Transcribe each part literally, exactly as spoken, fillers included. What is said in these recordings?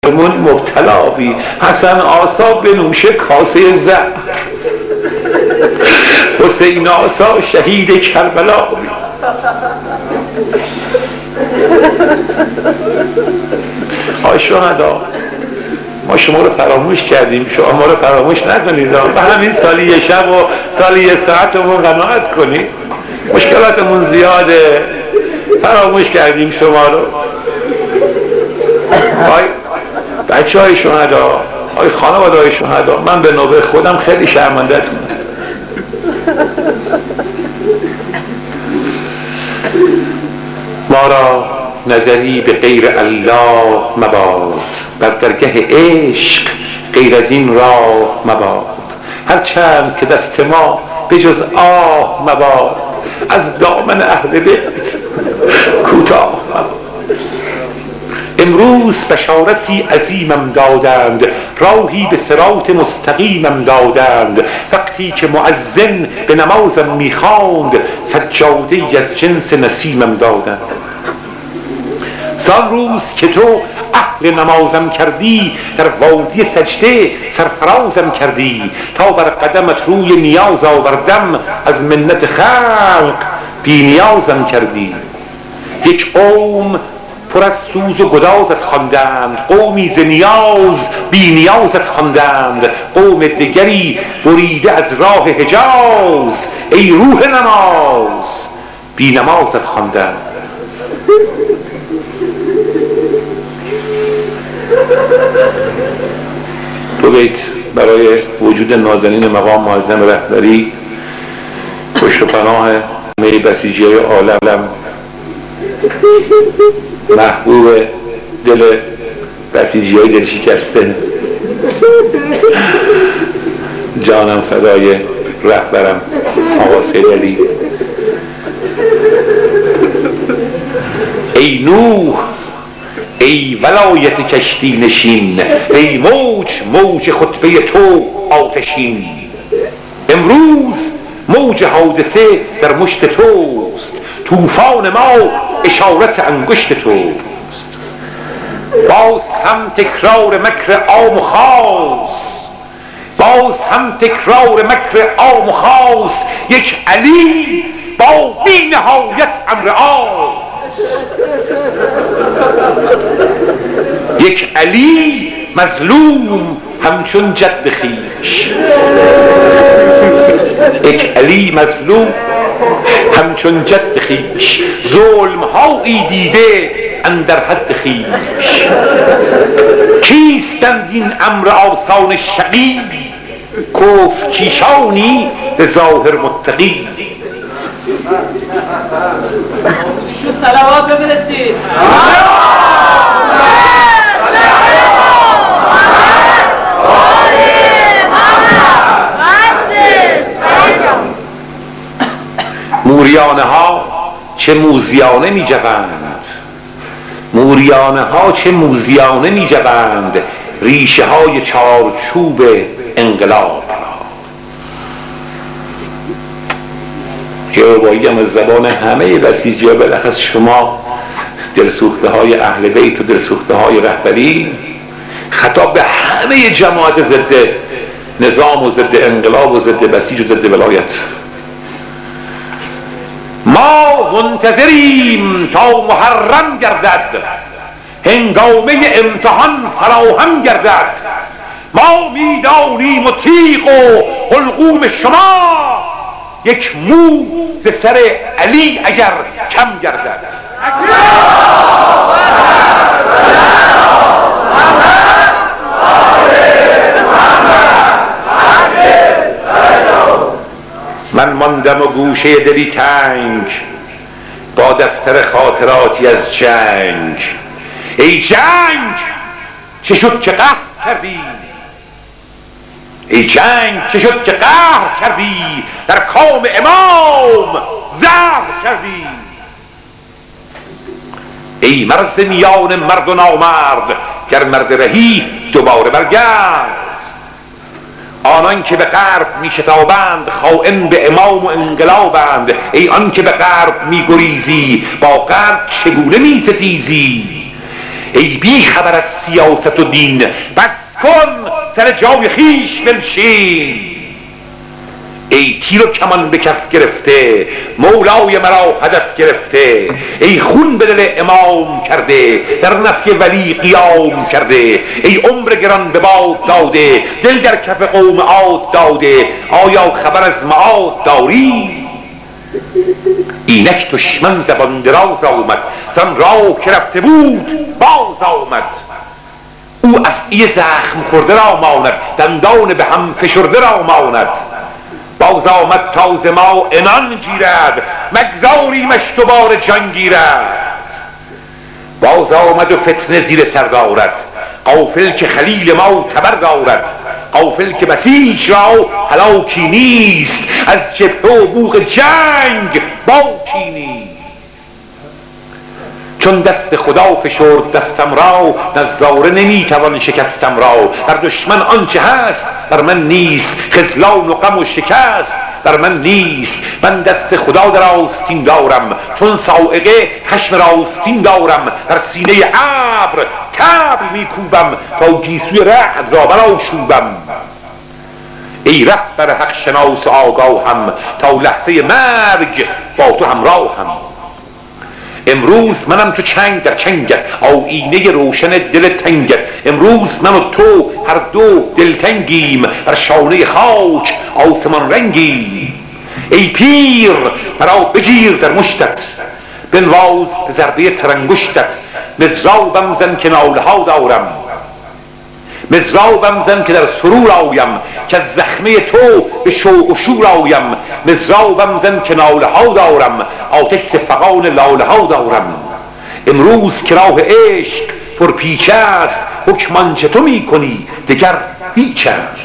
من مبتلا بی حسن آسا بنوشه کاسه زهر، حسین آسا شهید کربلا بی. آی شهدا، ما شما رو فراموش کردیم، شما ما رو فراموش نکنید. و همین سالی یه شب و سالی یه ساعتمون قناعت کنید. مشکلاتمون زیاده، فراموش کردیم شما رو. آی بچه های شهدا، آی خانواده های شهدا، من به نوبه خودم خیلی شرمنده‌تونم. ما را نظری به غیر الله مباد، بر درگه عشق غیر از این راه مباد. هرچند که دست ما به جز آه مباد، از دامن اهل بیت کوتاه مباد. امروز بشارتی عظیمم دادند، راهی به صراط مستقیمم دادند. وقتی که مؤذن به نمازم میخواند، سجاده‌ای از جنس نسیمم دادند. زان روز که تو اهل نمازم کردی، در وادی سجده سرفرازم کردی. تا بر قدمت روی نیاز آوردم، از منت خلق بی نیازم کردی. یک قوم پر از سوز و گدازت خواندند، قومی ز نیاز بی نیازت خواندند. قوم دیگری بریده از راه حجاز، ای روح نماز بی نمازت خواندند. دو بیت برای وجود نازنین مقام معظم رهبری، پشت و پناه همه بسیجی های عالم، محبوب دل بسیجی های دل شکسته، جانم فدای رهبرم آقا سید علی. ای نوح، ای ولایت کشتی نشین، ای موج موج خطبه تو آتشین. امروز موج حادثه در مشت توست، طوفان ما اشارت انگشت توست. باز هم تکرار مکر عام و خاص، باز هم تکرار مکر عام و خاص. یک علی با بی نهایت امر عام، یک علی مظلوم همچون جد خویش، یک علی مظلوم همچون جد خویش. ظلم هایی دیده اندر حد خویش، کیستند این امر آسان شقی؟ کفر کیشانی به ظاهر متقی. ایشون صلوات برسید. موریانه ها چه موزیانه می جوند، موریانه ها چه موزیانه می جوند، ریشه های چارچوب انقلاب را. یه ربایی هم از زبان همه بسیجی ها، بلخص شما دلسوخته های اهل بیت و دلسوخته های رهبری، خطاب به همه جماعت ضد نظام و ضد انقلاب و ضد بسیج و ضد ولایت. ما منتظریم تا محرم گردد، هنگامه امتحان فراهم گردد. ما میدانیم و تیغ و حلقوم شما، یک مو ز سر علی اگر کم گردد. من ماندم و گوشه دلی تنگ، با دفتر خاطراتی از جنگ. ای جنگ چه شد که قهر کردی، ای جنگ چه شد که قهر کردی، در کام امام زهر کردی. ای مرز میان مرد و نامرد، گر مرد رهی دوباره برگرد. آنان که به غرب می شتابند، خائن به امام و انقلابند. ای آن که به غرب می گریزی، با غرب چگونه می ستیزی؟ ای بی خبر از سیاست و دین، بس کن سر جای خیش بنشین. ای تیر و کمان به کف گرفته، مولای مرا هدف گرفته. ای خون به دل امام کرده، در نفی ولی قیام کرده. ای عمر گران به باد داده، دل در کف قوم عاد داده. آیا خبر از معاد داری؟ اینک دشمن زبان دراز آمد، زان راه که رفته بود باز آمد. او افعی زخم خورده را ماند، دندان به هم فشرده را ماند. باز آمد تاز ما عنان گیرد، مگذاریمش دوباره جان گیرد. باز آمد و فتنه زیر سر دارد، غافل که خلیل ما تبر دارد. غافل که بسیج را هلاکی نیست، از جبهه و بوق جنگ باکی نیست. چون دست خدا فشرد دستم را، نظاره نمیتوان شکستم را. بر دشمن آنچه هست بر من نیست، خذلان و غم و شکست بر من نیست. من دست خدا در آستین دارم، چون صاعقه خشم راستین دارم. در سینه ابر طبل میکوبم، تا گیسوی رعد را برآشوبم. ای رهبر حق شناس آگاهم، تا لحظه مرگ با تو همراهم. امروز منم چو چنگ در چنگت، آیینه روشن دل تنگت. امروز من و تو هر دو دلتنگیم، بر شانه خاک آسمان رنگیم. ای پیر مرا بگیر در مشتت، بنواز به ضربه سرانگشتت. مضرابم زن که ناله ها دارم، مضرابم زن که در سرور آیم. که از زخمه تو به شوق و شور آیم. مضرابم زن که ناله ها دارم، آتش فغان لاله ها دارم. امروز که راه عشق پرپیچ است، حکم آنچه تو می کنی دگر هیچ است.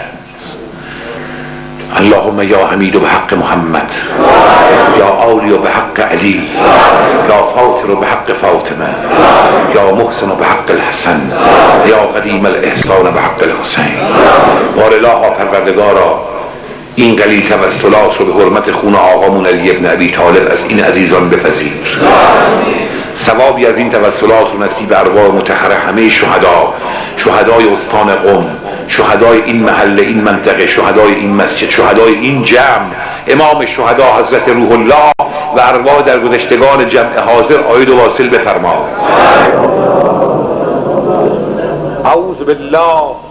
اللهم یا حمید به حق محمد، یا عالی به حق علی، یا فاطر به حق فاطمه، یا محسن به حق الحسن، یا قدیم الاحسان به حق الحسین. بار الها پروردگارا، این قلیل توسلات رو به حرمت خون آقامون علی ابن ابی طالب از این عزیزان بپذیر. ثوابی از این توسلات رو نصیب ارواح مطهره همه شهدا، شهدای استان قم، شهدای این محله، این منطقه، شهدای این مسجد، شهدای این جمع، امام شهدا حضرت روح الله و ارواح در گذشتگان جمع حاضر آید و واصل بفرما. اعوذ بالله